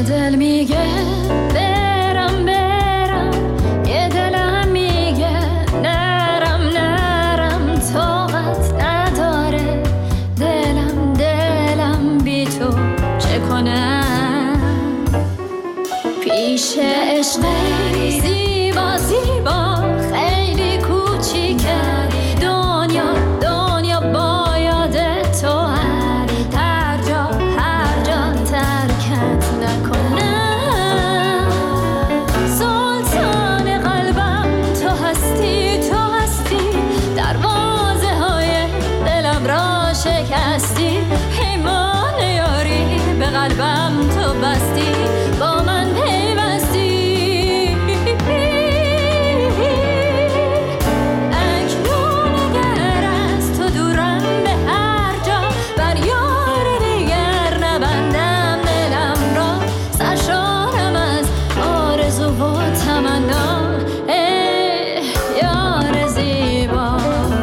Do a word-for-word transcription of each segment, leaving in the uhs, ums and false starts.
یه دل میگه برم برم، یه دلم میگه نرم نرم، طاقت نداره دلم دلم بی تو چه کنم. پیش عشق زیبا زیبا خیلی کوچیکه دنیا، دنیا با یاد تو هر هر جا هر جا ترکت نکنم. سلطان قلبم تو هستی تو هستی، دروازه های دلم را شکستی، پیمان یاری به قلبم تو بستی، با من پیوستی. اکنون اگر از تو دورم به هر جا، بر یار دیگر نبندم دلم را، سرشارم از آرزو و تمنا. ای یار زیبا،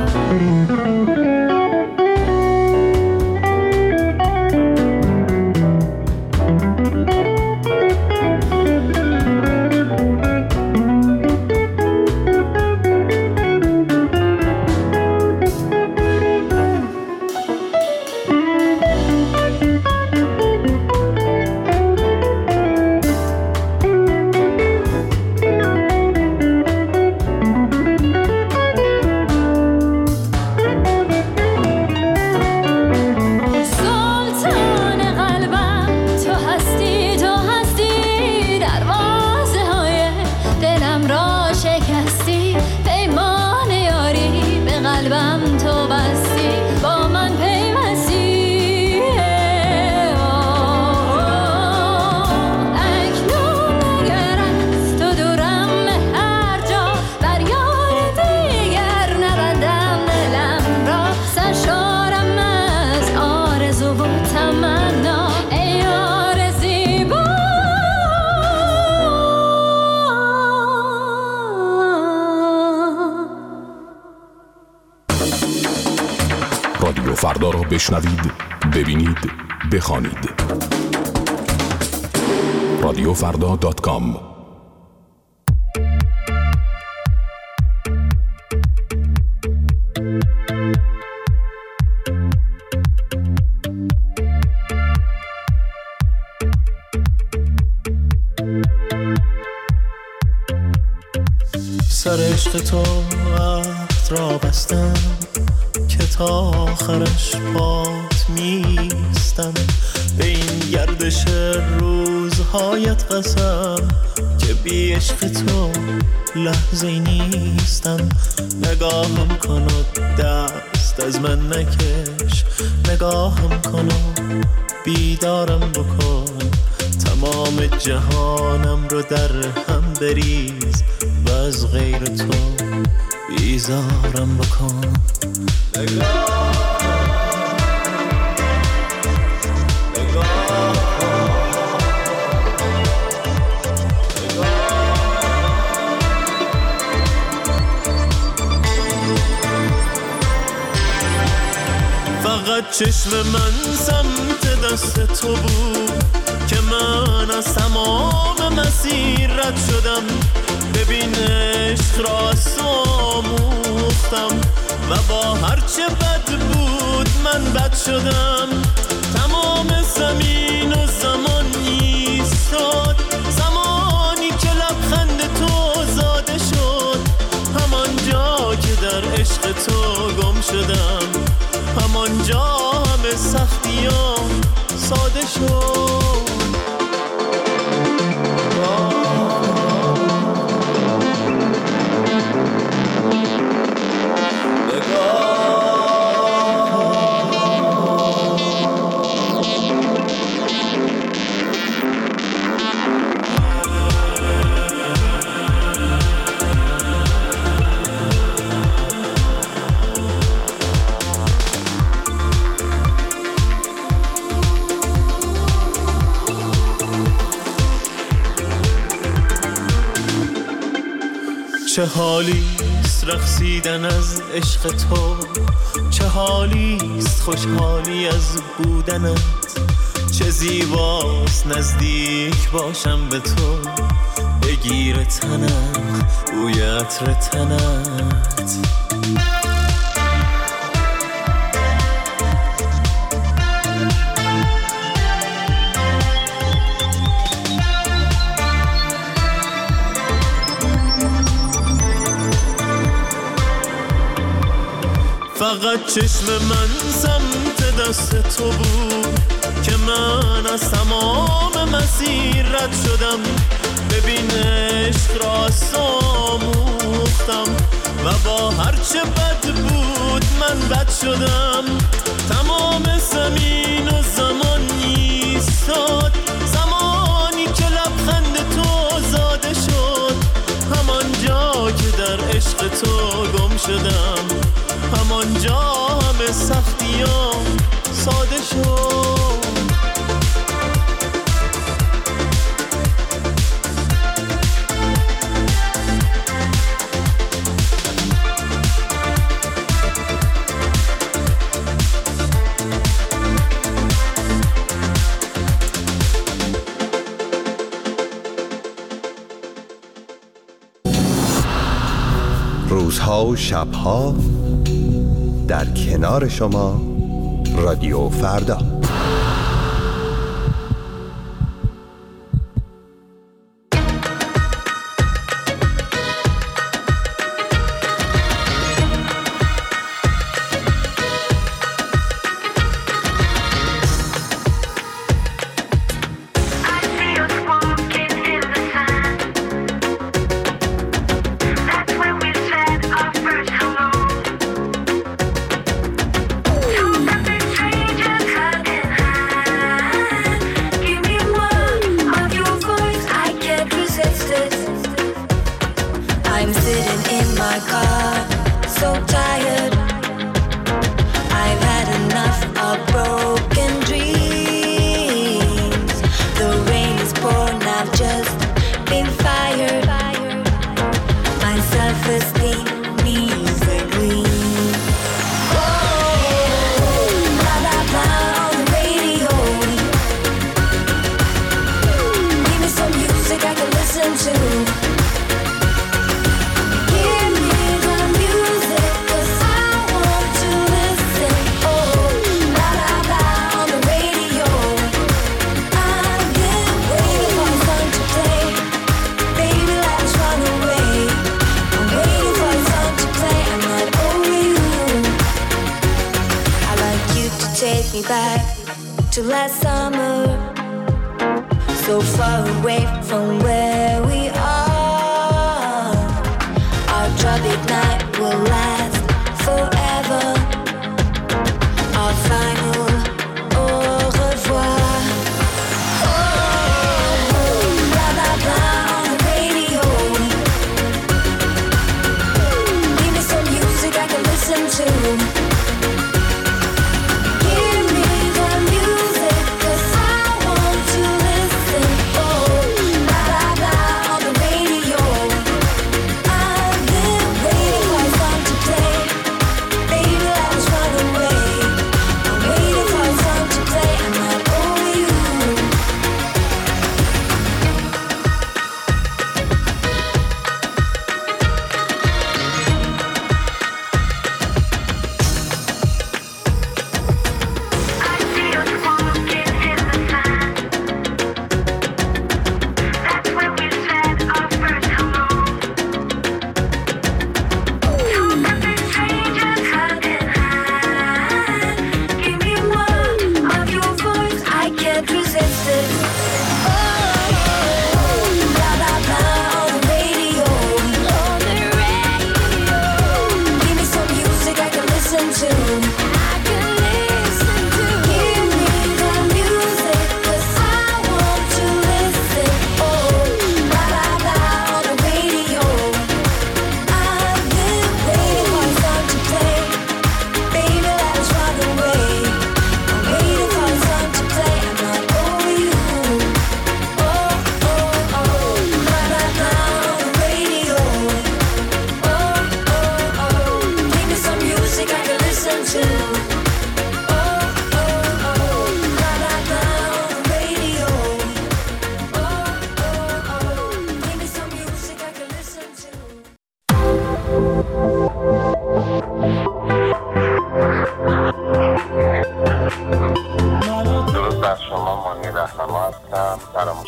رادیو فردا را بشنوید، ببینید، بخوانید. رادیو فردا دات کام. سر عشق تو عهد را بستم که تا آخرش پات میستم، به این گردش روزهایت قسم که بی عشق تو لحظه‌ای نیستم. نگاهم کن و دست از من نکش، نگاهم کن و بیدارم بکن، تمام جهانم رو در هم بریز و از غیر تو بیزارم بکن. فقط چشم من سمت دست تو بود که من از تمام مسیر رد شدم. ببین عشق را از تو آموختم و با هرچه بد بود من بد شدم. تمام زمین و زمان ایستاد، زمانی که لبخند تو زاده شد، همان جا که در عشق تو گم شدم، همان جا همه سختیام ساده شد. چه حالیست رقصیدن از عشق تو، چه حالیست خوشحالی از بودنت، چه زیباست نزدیک باشم به تو، بگیر تنم بوی عطر تنت. فقط چشم من سمت دست تو بود که من از تمام مسیر رد شدم. ببین عشق را آموختم و با هرچه بد بود من بد شدم. تمام زمین و زمان ایستاد زمانی که لبخند تو زاده شد. همان جا که در عشق تو گم شدم، همان جا همه سختیام ساده شد. روزها و شبها در کنار شما رادیو فردا. On the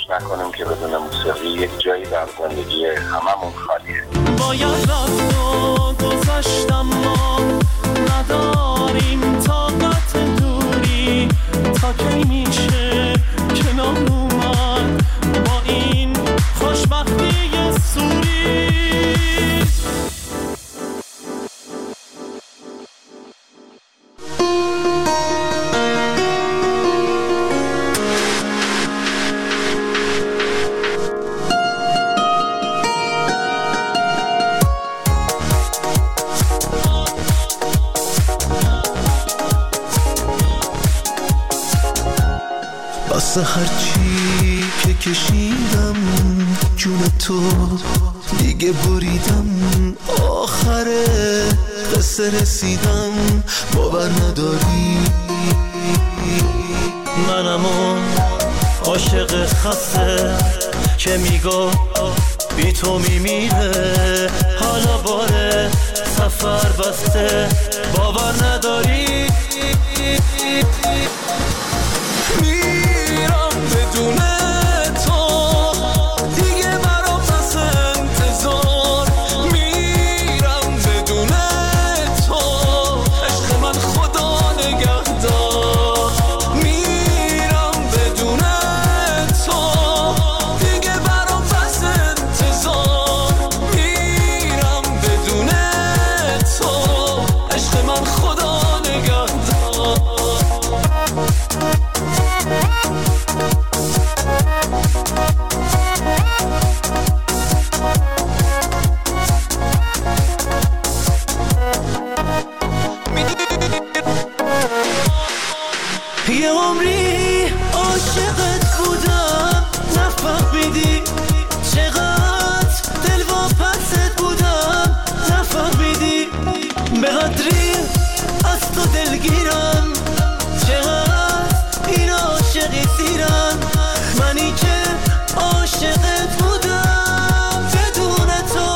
فراموش نکنیم که بدون موسیقی یک جایی در زندگی هممون خالیه. باید رفت و گذشتم ما نداریم طاقت دوری تا کی میشه کنار اومد با این خوشبختی سوری. واسه هرچی که کشیدم جون تو دیگه بریدم، آخره قصه رسیدم باور نداری. منم اون عاشق خسته که میگو بی تو میمیره، حالا باره سفر بسته باور نداری. میرم بدون تو دیگه برام پس انتظار، میرم بدون تو عشق من خدا نگهدار. میرم بدون تو دیگه برام پس انتظار، میرم بدون تو عشق من خدا نگهدار. یه عمری عاشقت بودم نفهمیدی، چقدر دل واپست بودم نفهمیدی، به قدری از تو دلگیرم، چقدر این عاشقی سیرم، منی که عاشقت بودم بدون تو.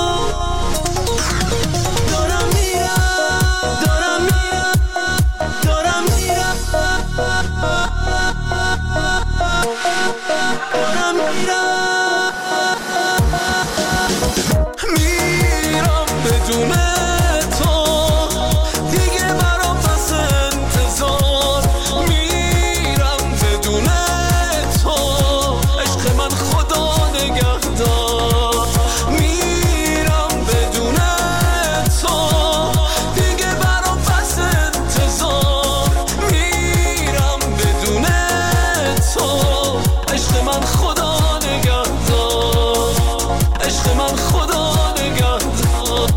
دارم میرم دارم میرم دارم میرم دارم میرم میرم بدون تو دیگه برام پس انتظار، میرم بدون تو عشق من خدا نگهدار. میرم بدون تو دیگه برام پس انتظار، میرم بدون تو عشق من خدا نگهدار، عشق من خدا نگهدار.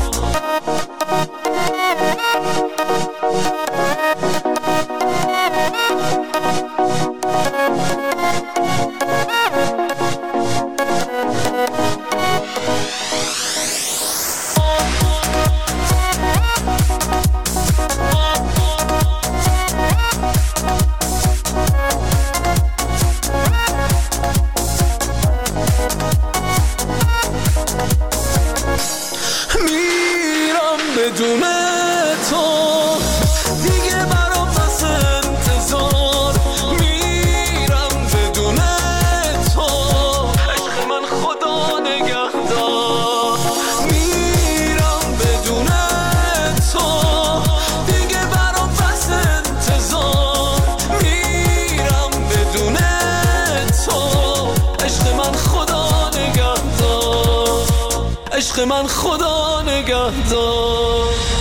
میرم بدون تو دیگه برام پس انتظار، میرم بدون تو عشق من خدا نگهدار. میرم بدون تو دیگه برام پس انتظار، میرم بدون تو عشق من خدا نگهدار، عشق من خدا نگهدار.